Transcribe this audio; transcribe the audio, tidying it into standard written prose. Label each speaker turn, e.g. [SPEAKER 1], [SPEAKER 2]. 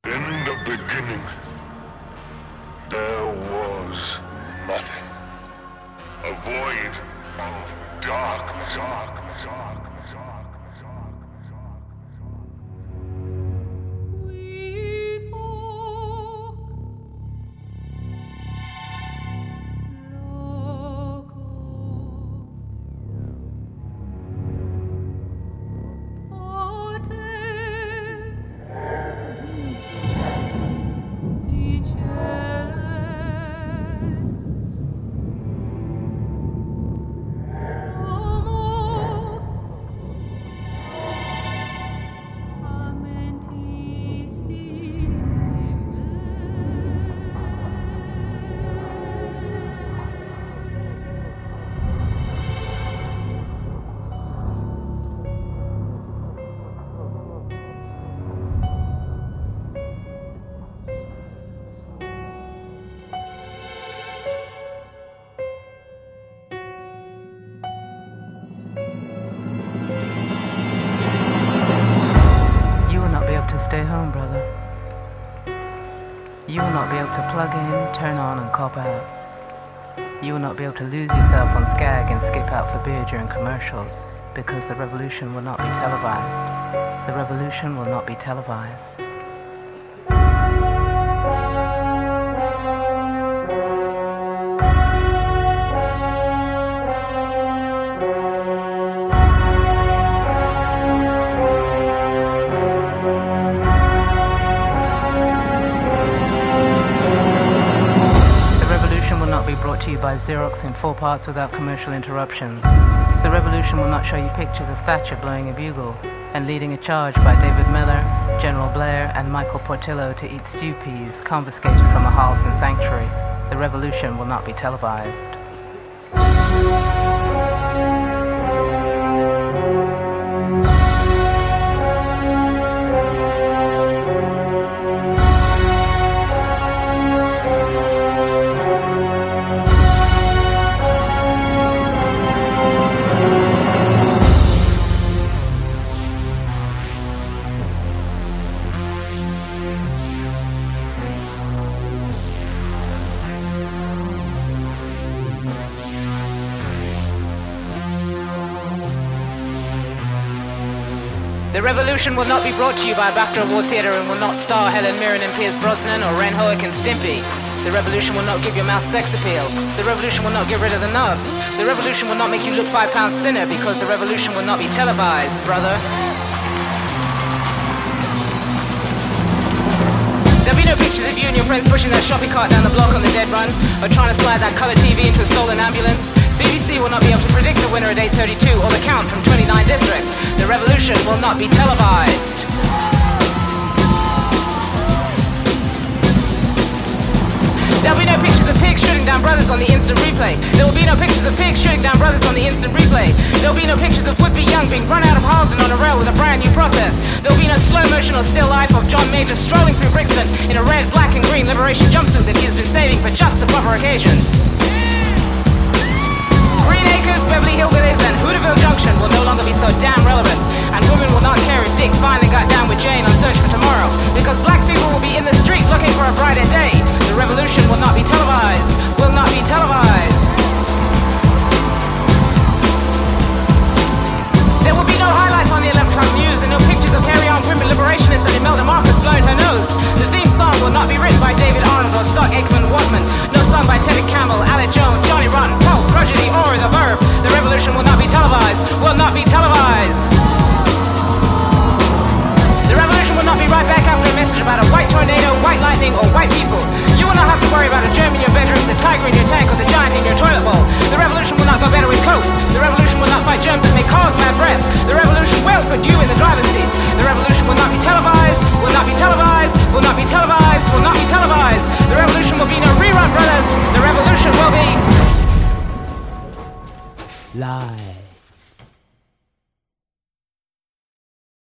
[SPEAKER 1] In the beginning, there was nothing. A void of darkness.
[SPEAKER 2] Stay home, brother. You will not be able to plug in, turn on, and cop out. You will not be able to lose yourself on Skag and skip out for beer during commercials, because the revolution will not be televised. The revolution will not be televised. Brought to you by Xerox in 4 parts without commercial interruptions. The revolution will not show you pictures of Thatcher blowing a bugle and leading a charge by David Miller, General Blair, and Michael Portillo to eat stew peas confiscated from a Harleston sanctuary. The revolution will not be televised.
[SPEAKER 3] The revolution will not be brought to you by BAFTA Award Theatre and will not star Helen Mirren and Pierce Brosnan or Ren Hoek and Stimpy. The revolution will not give your mouth sex appeal. The revolution will not get rid of the nub. The revolution will not make you look 5 pounds thinner because the revolution will not be televised, brother. There'll be no pictures of you and your friends pushing that shopping cart down the block on the dead run or trying to slide that colour TV into a stolen ambulance. BBC will not be able to predict the winner at 8:32 or the count from 29 districts. The revolution will not be televised. There'll be no pictures of pigs shooting down brothers on the instant replay. There will be no pictures of pigs shooting down brothers on the instant replay. There'll be no pictures of Whitby Young being run out of Harlesden on a rail with a brand new process. There'll be no slow motion or still life of John Major strolling through Brixton in a red, black and green liberation jumpsuit that he has been saving for just the proper occasion. Green Acres, Beverly Hillbillies and Hooterville Junction will no longer be so damn relevant. And women will not care if Dick finally got down with Jane on Search for Tomorrow, because black people will be in the street looking for a brighter day. The revolution will not be televised. Will not be televised. There will be no highlights on the 11 o'clock news and no pictures of hairy-armed women liberationists and Imelda Marcus blowing her nose. The theme song will not be written by David Arnold or Scott Aikman Watman. No song by Teddy Campbell, Alec Jones, Johnny Rotten, Pulse, Prodigy, or The Verb. The revolution will not be televised. Will not be televised. The revolution will not be right back after a message about a white tornado, white lightning, or white people. You will not have to worry about a germ in your bedroom, the tiger in your tank, or the giant in your toilet bowl. The revolution will not go better with coke. The revolution will not fight germs that may cause bad breath. The revolution will put you in the driver's seat. The revolution will not be televised, will not be televised, will not be televised, will not be televised. The revolution will be no rerun, brothers. The revolution will be
[SPEAKER 4] live.